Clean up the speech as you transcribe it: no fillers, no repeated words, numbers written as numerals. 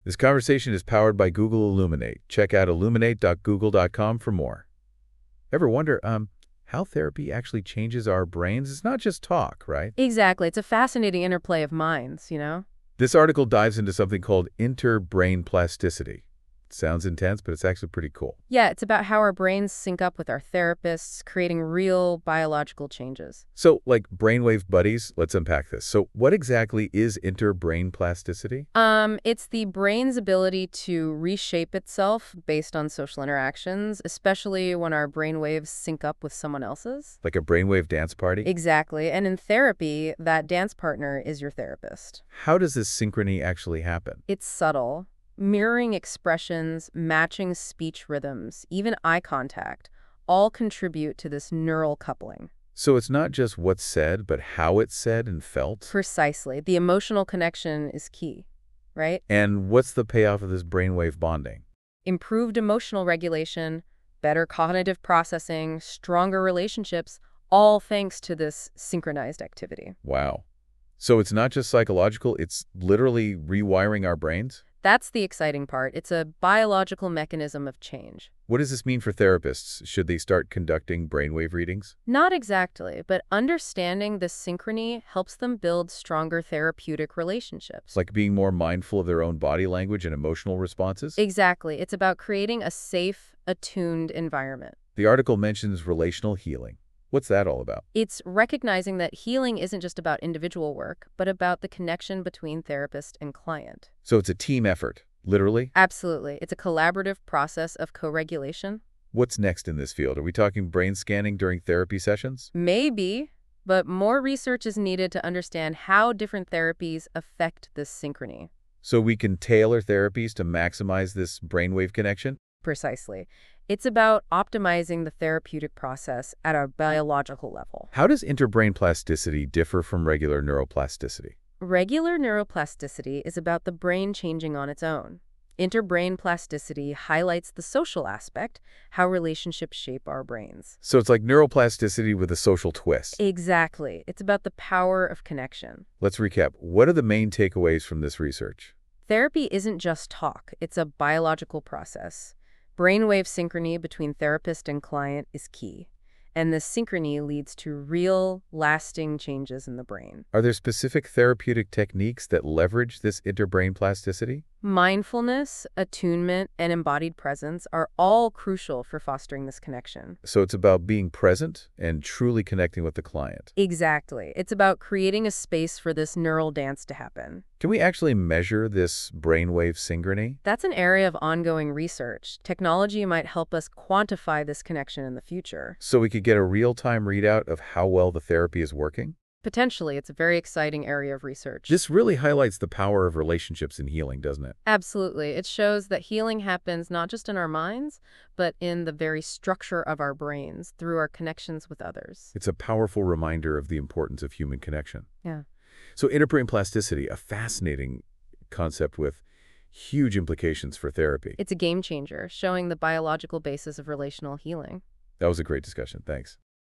This conversation is powered by Google Illuminate. Check out illuminate.google.com for more. Ever wonder, how therapy actually changes our brains? It's not just talk, right? Exactly. It's a fascinating interplay of minds, you know? This article dives into something called interbrain plasticity. It sounds intense, but it's actually pretty cool. Yeah, it's about how our brains sync up with our therapists, creating real biological changes. So, like brainwave buddies, let's unpack this. So, what exactly is interbrain plasticity? It's the brain's ability to reshape itself based on social interactions, especially when our brain waves sync up with someone else's. Like a brainwave dance party? Exactly. And in therapy, that dance partner is your therapist. How does this synchrony actually happen? It's subtle. Mirroring expressions, matching speech rhythms, even eye contact, all contribute to this neural coupling. So it's not just what's said, but how it's said and felt? Precisely. The emotional connection is key, right? And what's the payoff of this brainwave bonding? Improved emotional regulation, better cognitive processing, stronger relationships, all thanks to this synchronized activity. Wow. So it's not just psychological, it's literally rewiring our brains? That's the exciting part. It's a biological mechanism of change. What does this mean for therapists? Should they start conducting brainwave readings? Not exactly, but understanding the synchrony helps them build stronger therapeutic relationships. Like being more mindful of their own body language and emotional responses? Exactly. It's about creating a safe, attuned environment. The article mentions relational healing. What's that all about? It's recognizing that healing isn't just about individual work, but about the connection between therapist and client. So it's a team effort, literally? Absolutely. It's a collaborative process of co-regulation. What's next in this field? Are we talking brain scanning during therapy sessions? Maybe, but more research is needed to understand how different therapies affect this synchrony. So we can tailor therapies to maximize this brainwave connection? Precisely. It's about optimizing the therapeutic process at a biological level. How does interbrain plasticity differ from regular neuroplasticity? Regular neuroplasticity is about the brain changing on its own. Interbrain plasticity highlights the social aspect, how relationships shape our brains. So it's like neuroplasticity with a social twist. Exactly. It's about the power of connection. Let's recap. What are the main takeaways from this research? Therapy isn't just talk. It's a biological process. Brainwave synchrony between therapist and client is key, and this synchrony leads to real, lasting changes in the brain. Are there specific therapeutic techniques that leverage this interbrain plasticity? Mindfulness, attunement, and embodied presence are all crucial for fostering this connection. So it's about being present and truly connecting with the client. Exactly. It's about creating a space for this neural dance to happen. Can we actually measure this brainwave synchrony? That's an area of ongoing research. Technology might help us quantify this connection in the future. So we could get a real-time readout of how well the therapy is working? Potentially, it's a very exciting area of research. This really highlights the power of relationships in healing, doesn't it? Absolutely. It shows that healing happens not just in our minds, but in the very structure of our brains through our connections with others. It's a powerful reminder of the importance of human connection. Yeah. So interbrain plasticity, a fascinating concept with huge implications for therapy. It's a game changer, showing the biological basis of relational healing. That was a great discussion. Thanks.